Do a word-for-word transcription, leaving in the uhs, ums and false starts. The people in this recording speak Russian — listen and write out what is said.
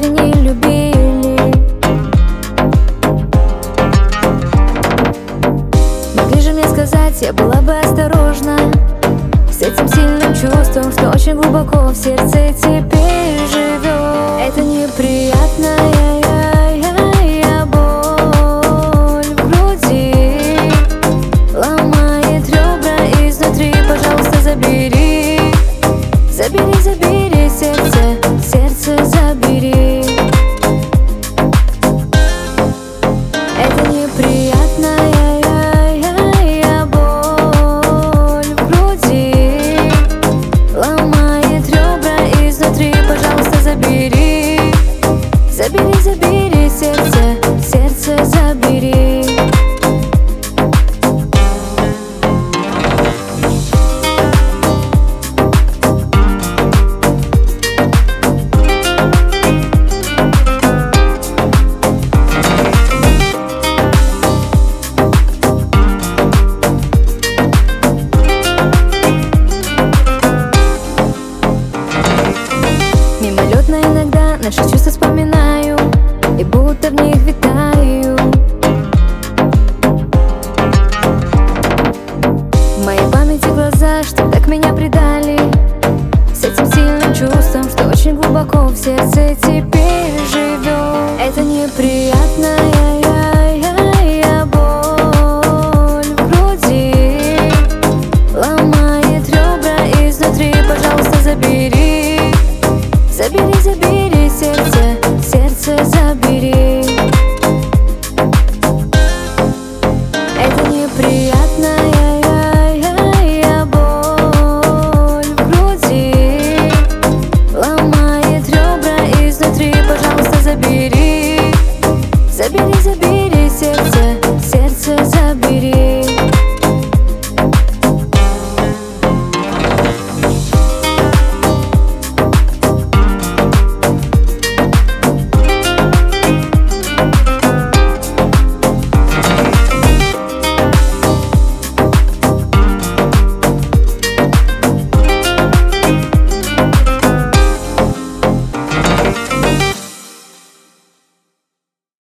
разве не любили? Могли же мне сказать, я была бы осторожна с этим сильным чувством, что очень глубоко в сердце теперь живет. Это неприятная боль в груди, ломает ребра изнутри. Пожалуйста, забери, забери, забери сердце, сердце забери. Это неприятная Забери, забери сердце, сердце забери. Мимолетно иногда наши чувства вспоминаю и будто в них витаю. В моей памяти глаза, что так меня предали, с этим сильным чувством, что очень глубоко в сердце теперь живет. Это неприятная боль в груди, ломает ребра изнутри. Пожалуйста, забери, забери, забери сердце, сердце забери. Это неприятная боль в груди, ломает ребра изнутри. Пожалуйста, забери, забери, забери сердце, сердце забери.